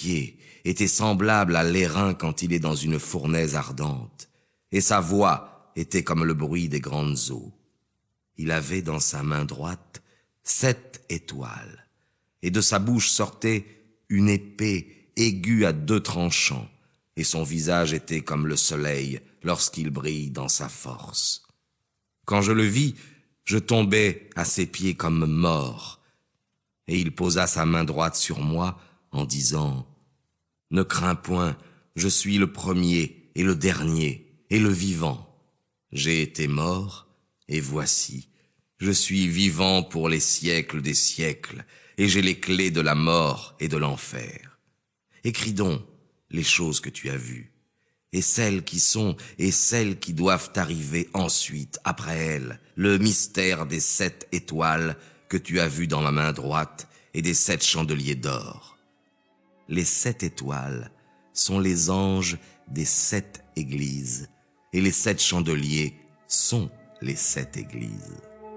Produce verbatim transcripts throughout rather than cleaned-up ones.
pieds était semblable à l'airain quand il est dans une fournaise ardente, et sa voix était comme le bruit des grandes eaux. Il avait dans sa main droite sept étoiles, et de sa bouche sortait une épée aiguë à deux tranchants, et son visage était comme le soleil lorsqu'il brille dans sa force. Quand je le vis, je tombai à ses pieds comme mort, et il posa sa main droite sur moi en disant « Ne crains point, je suis le premier et le dernier et le vivant. J'ai été mort, et voici, je suis vivant pour les siècles des siècles, et j'ai les clés de la mort et de l'enfer. Écris donc les choses que tu as vues, et celles qui sont et celles qui doivent arriver ensuite, après elles, le mystère des sept étoiles que tu as vues dans ma main droite et des sept chandeliers d'or. Les sept étoiles sont les anges des sept églises, et les sept chandeliers sont les sept églises. »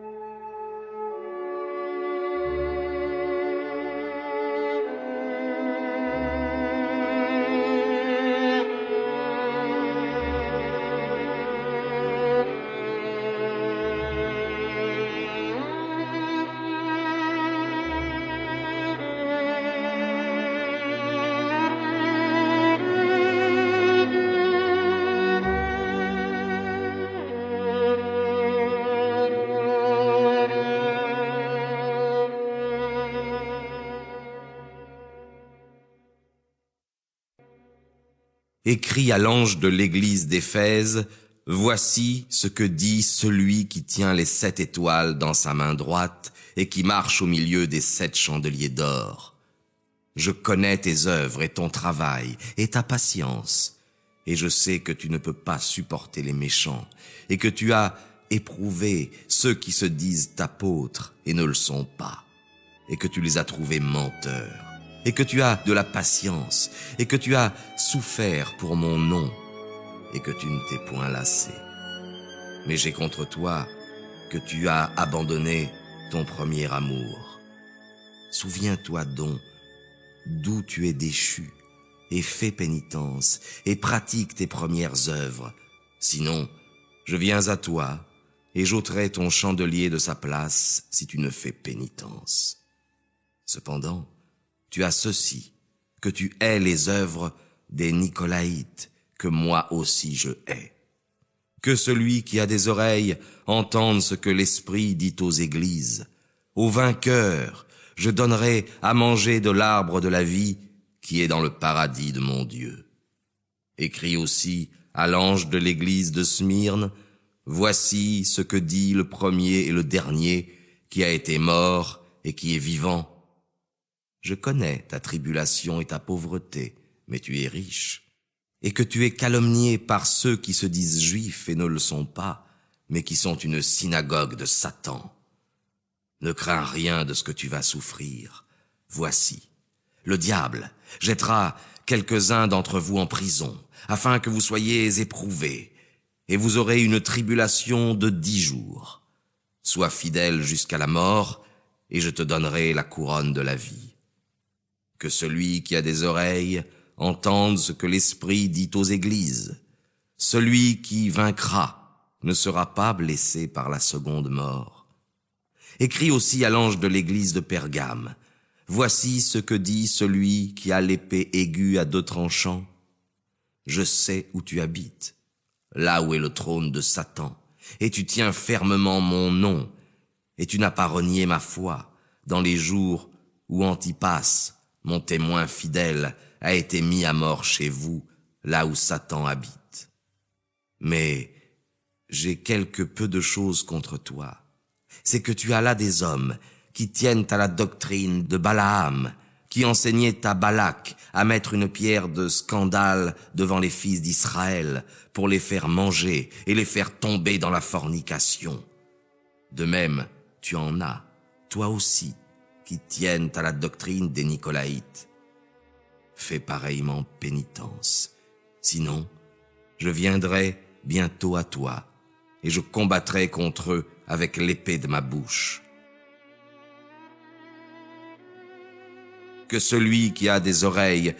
Écrit à l'ange de l'église d'Éphèse, voici ce que dit celui qui tient les sept étoiles dans sa main droite et qui marche au milieu des sept chandeliers d'or. Je connais tes œuvres et ton travail et ta patience, et je sais que tu ne peux pas supporter les méchants, et que tu as éprouvé ceux qui se disent apôtres et ne le sont pas, et que tu les as trouvés menteurs, et que tu as de la patience, et que tu as souffert pour mon nom, et que tu ne t'es point lassé. Mais j'ai contre toi que tu as abandonné ton premier amour. Souviens-toi donc d'où tu es déchu, et fais pénitence, et pratique tes premières œuvres. Sinon, je viens à toi, et j'ôterai ton chandelier de sa place si tu ne fais pénitence. Cependant, tu as ceci, que tu hais les œuvres des Nicolaïtes, que moi aussi je hais. Que celui qui a des oreilles entende ce que l'Esprit dit aux églises. Au vainqueur, je donnerai à manger de l'arbre de la vie qui est dans le paradis de mon Dieu. Écris aussi à l'ange de l'église de Smyrne, voici ce que dit le premier et le dernier qui a été mort et qui est vivant. Je connais ta tribulation et ta pauvreté, mais tu es riche, et que tu es calomnié par ceux qui se disent juifs et ne le sont pas, mais qui sont une synagogue de Satan. Ne crains rien de ce que tu vas souffrir. Voici, le diable jettera quelques-uns d'entre vous en prison, afin que vous soyez éprouvés, et vous aurez une tribulation de dix jours. Sois fidèle jusqu'à la mort, et je te donnerai la couronne de la vie. Que celui qui a des oreilles entende ce que l'Esprit dit aux églises. Celui qui vaincra ne sera pas blessé par la seconde mort. Écris aussi à l'ange de l'église de Pergame. Voici ce que dit celui qui a l'épée aiguë à deux tranchants. Je sais où tu habites, là où est le trône de Satan, et tu tiens fermement mon nom, et tu n'as pas renié ma foi dans les jours où Antipas, mon témoin fidèle, a été mis à mort chez vous, là où Satan habite. Mais j'ai quelque peu de choses contre toi. C'est que tu as là des hommes qui tiennent à la doctrine de Balaam, qui enseignait à Balak à mettre une pierre de scandale devant les fils d'Israël pour les faire manger et les faire tomber dans la fornication. De même, tu en as, toi aussi, qui tiennent à la doctrine des Nicolaïtes. Fais pareillement pénitence. Sinon, je viendrai bientôt à toi, et je combattrai contre eux avec l'épée de ma bouche. Que celui qui a des oreilles